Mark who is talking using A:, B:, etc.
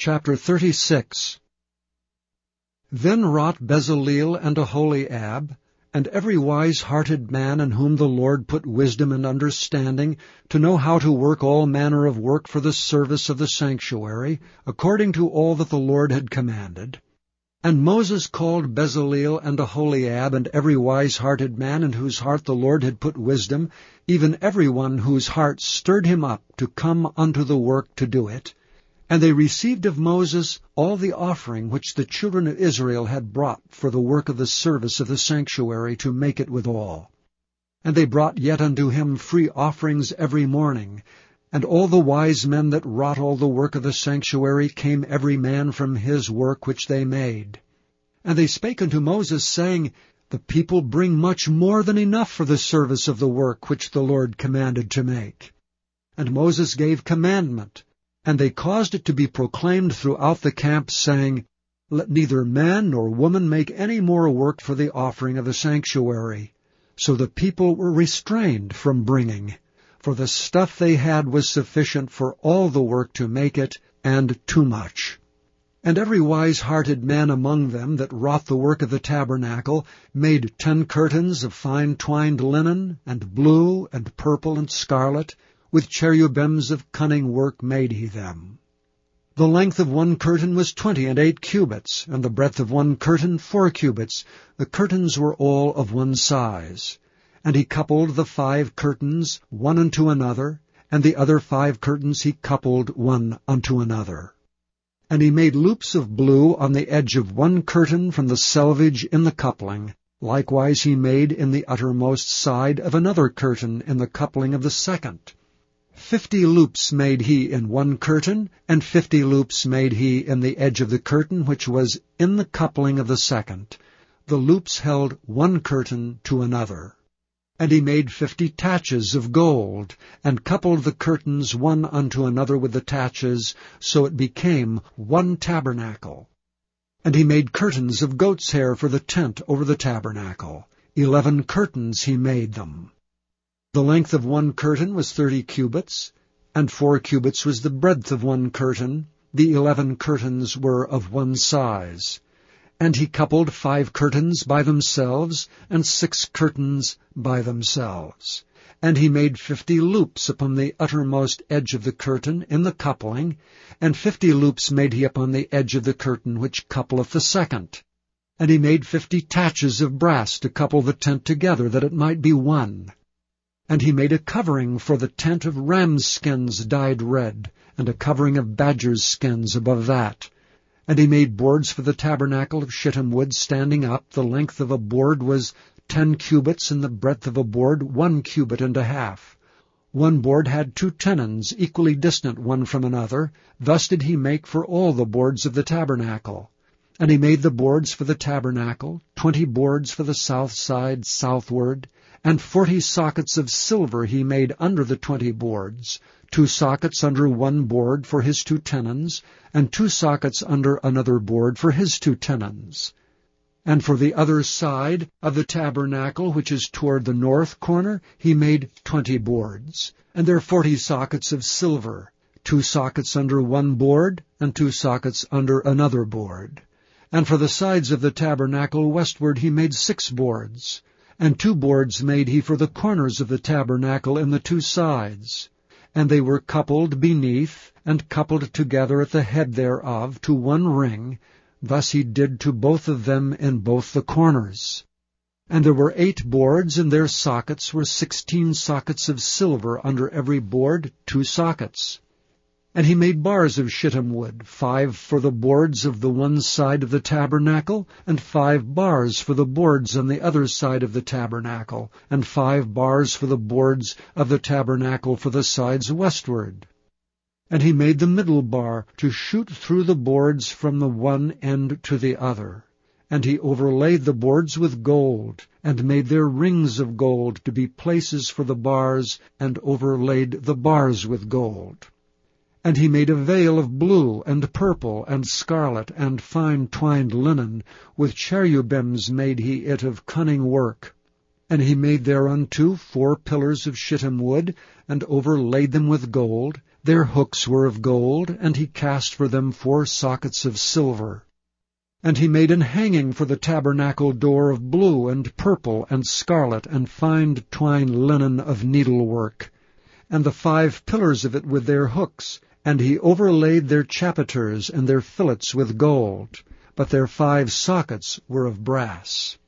A: Chapter 36. Then wrought Bezaleel and Aholiab, and every wise-hearted man in whom the Lord put wisdom and understanding, to know how to work all manner of work for the service of the sanctuary, according to all that the Lord had commanded. And Moses called Bezaleel and Aholiab, and every wise-hearted man in whose heart the Lord had put wisdom, even every one whose heart stirred him up to come unto the work to do it. And they received of Moses all the offering which the children of Israel had brought for the work of the service of the sanctuary, to make it withal. And they brought yet unto him free offerings every morning. And all the wise men that wrought all the work of the sanctuary came every man from his work which they made. And they spake unto Moses, saying, The people bring much more than enough for the service of the work which the Lord commanded to make. And Moses gave commandment, and they caused it to be proclaimed throughout the camp, saying, Let neither man nor woman make any more work for the offering of the sanctuary. So the people were restrained from bringing, for the stuff they had was sufficient for all the work to make it, and too much. And every wise-hearted man among them that wrought the work of the tabernacle made 10 curtains of fine twined linen, and blue, and purple, and scarlet. With cherubims of cunning work made he them. The length of one curtain was 28 cubits, and the breadth of one curtain 4 cubits. The curtains were all of one size. And he coupled the 5 curtains one unto another, and the other 5 curtains he coupled one unto another. And he made loops of blue on the edge of one curtain from the selvage in the coupling. Likewise he made in the uttermost side of another curtain in the coupling of the second. 50 loops made he in one curtain, and 50 loops made he in the edge of the curtain which was in the coupling of the second. The loops held one curtain to another. And he made 50 taches of gold, and coupled the curtains one unto another with the taches, so it became one tabernacle. And he made curtains of goat's hair for the tent over the tabernacle. 11 curtains he made them. The length of one curtain was 30 cubits, and 4 cubits was the breadth of one curtain. The 11 curtains were of one size. And he coupled 5 curtains by themselves, and 6 curtains by themselves. And he made 50 loops upon the uttermost edge of the curtain in the coupling, and 50 loops made he upon the edge of the curtain which coupleth the second. And he made 50 taches of brass to couple the tent together, that it might be one. And he made a covering for the tent of rams' skins dyed red, and a covering of badgers' skins above that. And he made boards for the tabernacle of shittim wood standing up. The length of a board was 10 cubits, and the breadth of a board 1 cubit and a half. One board had 2 tenons, equally distant one from another. Thus did he make for all the boards of the tabernacle. And he made the boards for the tabernacle, 20 boards for the south side southward, and 40 sockets of silver he made under the 20 boards, 2 sockets under one board for his 2 tenons, and 2 sockets under another board for his 2 tenons. And for the other side of the tabernacle, which is toward the north corner, he made 20 boards, and there 40 sockets of silver, 2 sockets under one board, and 2 sockets under another board. And for the sides of the tabernacle westward he made 6 boards, and 2 boards made he for the corners of the tabernacle in the 2 sides. And they were coupled beneath, and coupled together at the head thereof to one ring. Thus he did to both of them in both the corners. And there were 8 boards, and their sockets were 16 sockets of silver, under every board 2 sockets. And he made bars of shittim wood, 5 for the boards of the one side of the tabernacle, and 5 bars for the boards on the other side of the tabernacle, and 5 bars for the boards of the tabernacle for the sides westward. And he made the middle bar to shoot through the boards from the one end to the other. And he overlaid the boards with gold, and made their rings of gold to be places for the bars, and overlaid the bars with gold. And he made a veil of blue, and purple, and scarlet, and fine twined linen. With cherubims made he it of cunning work. And he made thereunto 4 pillars of shittim wood, and overlaid them with gold. Their hooks were of gold, and he cast for them 4 sockets of silver. And he made an hanging for the tabernacle door of blue and purple and scarlet and fine twined linen of needlework, and the 5 pillars of it with their hooks, and he overlaid their chapiters and their fillets with gold, but their 5 sockets were of brass.